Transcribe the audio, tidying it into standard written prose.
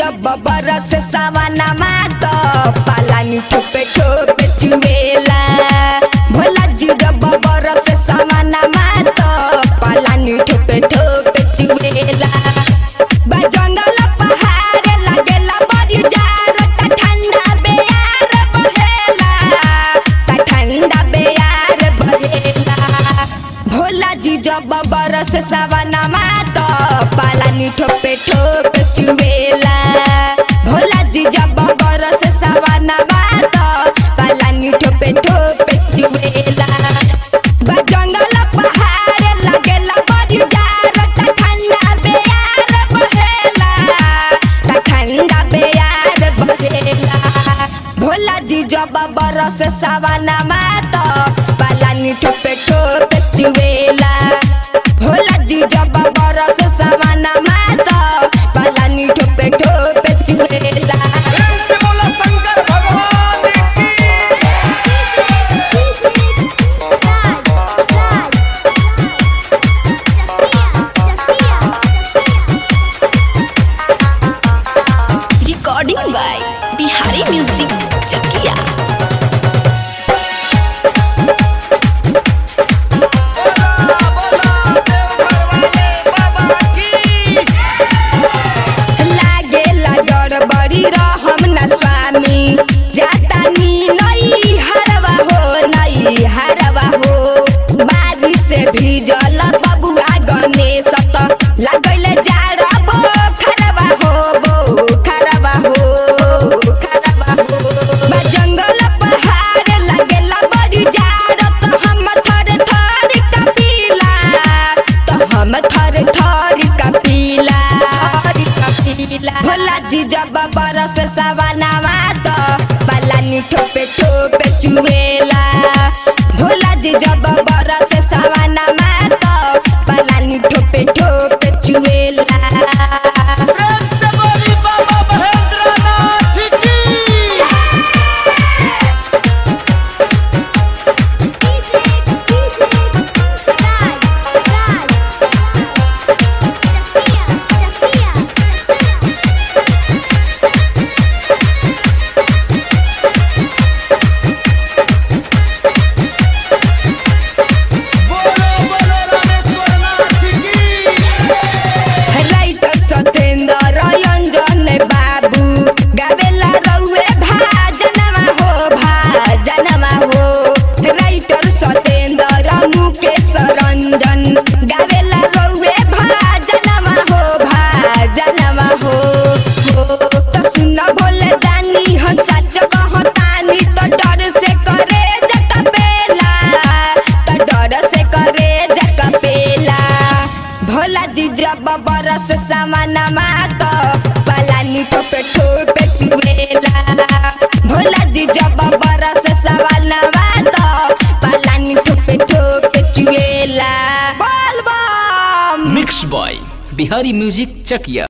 जब बरस सावनमा तो पालानी ठोपे ठोपे चुवेला। भोला जी जब बरस सावनमा तो पालानी ठोपे ठोपे चुवेला। जंगल पहाड़ लागेला बड़ी जार ता ठंडा बेयार बहेला ता ठंडा बेयार बहेला। भोला जी जब बरस सावनमा तो पालानी ठोपे ठोपे चुवेला। भोला जी जब बरस सावनमा तो पालानी ठोपे ठोपे चुवेला। जंगल पहाड़ लागेला बड़ी जार ता ठंडा बेयार बहेला ता ठंडा बेयार बहेला। भोला जी जब बरस सावनमा तो पालानी ठोपे ठोपे चुवेला। भोला जी जब बरस सावनमा तो पालानी ठोपे ठोपे चुवेला। Recording by Bihari music Chakiya. लागेला डर बड़ी रहम ना स्वामी जाता नी नई हरवा हो नई हरवा हो। बारिश से भीजल बबुआ गणेश तो लगैले जाड़ा बो खरवा हो खरवा हो खरवा हो। जंगल पहाड़ लागेला बड़ी जाड़ तो हम थर थर कपीला तो हम थर थर कपीला कपीला। भोला जी जब बरस सावनमा तो पालानी ठोपे ठोपे चुवेला। भोला जी जब बरस सावनमा तो पालानी ठोपे ठोपे चुवेला। भोला जी जब बरस सावनमा तो पालानी ठोपे ठोपे चुवेला। भोला जी जब बरस सावनमा तो पालानी ठोपे ठोपे चुवेला। बोल बम। मिक्स बॉय बिहारी म्यूजिक चकिया।